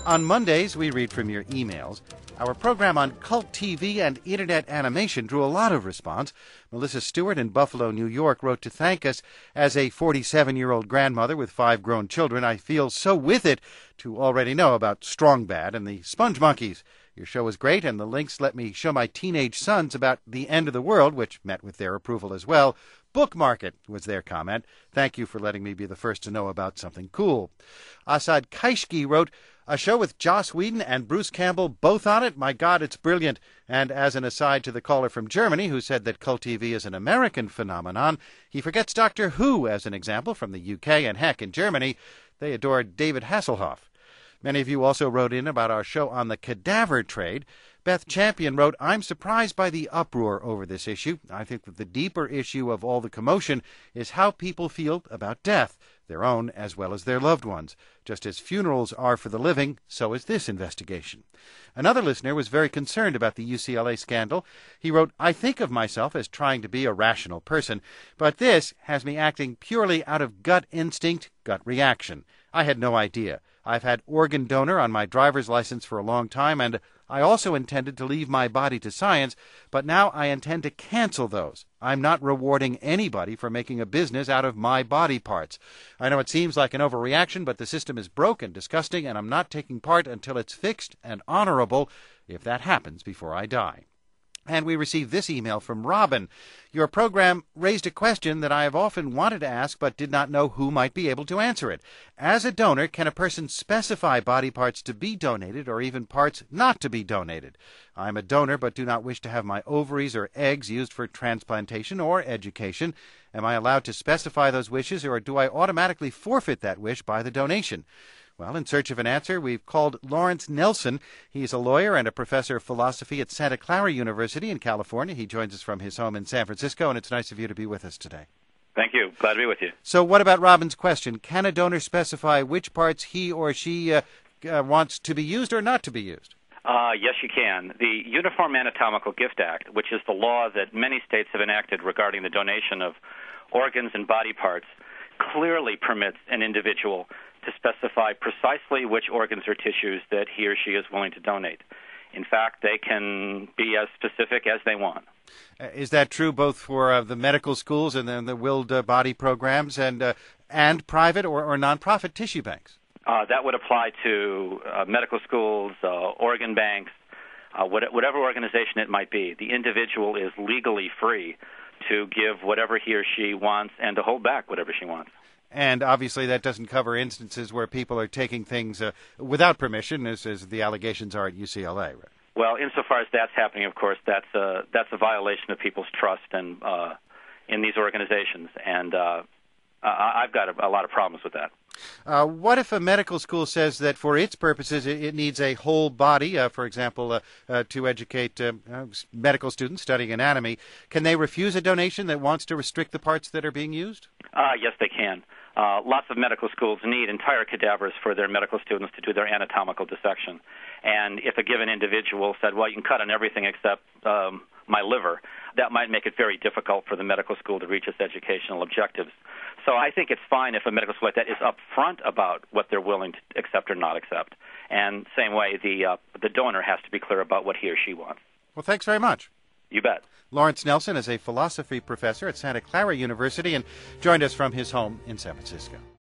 On Mondays, we read from your emails. Our program on cult TV and internet animation drew a lot of response. Melissa Stewart in Buffalo, New York, wrote to thank us. As a 47-year-old grandmother with 5 grown children, I feel so with it to already know about Strong Bad and the Sponge Monkeys. Your show is great, and the links let me show my teenage sons about the end of the world, which met with their approval as well. Bookmark it, was their comment. Thank you for letting me be the first to know about something cool. Asad Kaishki wrote, a show with Joss Whedon and Bruce Campbell both on it? My God, it's brilliant. And as an aside to the caller from Germany who said that cult TV is an American phenomenon, he forgets Doctor Who as an example from the UK, and heck, in Germany, they adore David Hasselhoff. Many of you also wrote in about our show on the cadaver trade. Beth Champion wrote, I'm surprised by the uproar over this issue. I think that the deeper issue of all the commotion is how people feel about death, their own as well as their loved ones. Just as funerals are for the living, so is this investigation. Another listener was very concerned about the UCLA scandal. He wrote, I think of myself as trying to be a rational person, but this has me acting purely out of gut instinct, gut reaction. I had no idea. I've had organ donor on my driver's license for a long time, and I also intended to leave my body to science, but now I intend to cancel those. I'm not rewarding anybody for making a business out of my body parts. I know it seems like an overreaction, but the system is broke and disgusting, and I'm not taking part until it's fixed and honorable, if that happens before I die. And we received this email from Robin. Your program raised a question that I have often wanted to ask but did not know who might be able to answer it. As a donor, can a person specify body parts to be donated or even parts not to be donated? I am a donor but do not wish to have my ovaries or eggs used for transplantation or education. Am I allowed to specify those wishes, or do I automatically forfeit that wish by the donation? Well, in search of an answer, we've called Lawrence Nelson. He's a lawyer and a professor of philosophy at Santa Clara University in California. He joins us from his home in San Francisco, and it's nice of you to be with us today. Thank you. Glad to be with you. So what about Robin's question? Can a donor specify which parts he or she wants to be used or not to be used? Yes, you can. The Uniform Anatomical Gift Act, which is the law that many states have enacted regarding the donation of organs and body parts, clearly permits an individual to specify precisely which organs or tissues that he or she is willing to donate. In fact, they can be as specific as they want. Is that true both for the medical schools and then the willed body programs and private or nonprofit tissue banks? That would apply to medical schools, organ banks, whatever organization it might be. The individual is legally free to give whatever he or she wants and to hold back whatever she wants. And obviously that doesn't cover instances where people are taking things without permission, as the allegations are at UCLA, right? Well, insofar as that's happening, of course, that's a violation of people's trust and in these organizations, and I've got a lot of problems with that. What if a medical school says that for its purposes it needs a whole body, for example, to educate medical students studying anatomy? Can they refuse a donation that wants to restrict the parts that are being used? Yes, they can. Lots of medical schools need entire cadavers for their medical students to do their anatomical dissection. And if a given individual said, well, you can cut on everything except my liver, that might make it very difficult for the medical school to reach its educational objectives. So I think it's fine if a medical school like that is upfront about what they're willing to accept or not accept. And same way, the donor has to be clear about what he or she wants. Well, thanks very much. You bet. Lawrence Nelson is a philosophy professor at Santa Clara University and joined us from his home in San Francisco.